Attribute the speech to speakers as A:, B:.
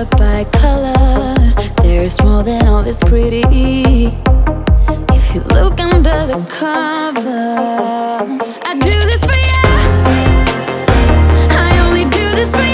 A: color by color. There's more than all this pretty. If you look under the cover, I do this for you. I only do this for you.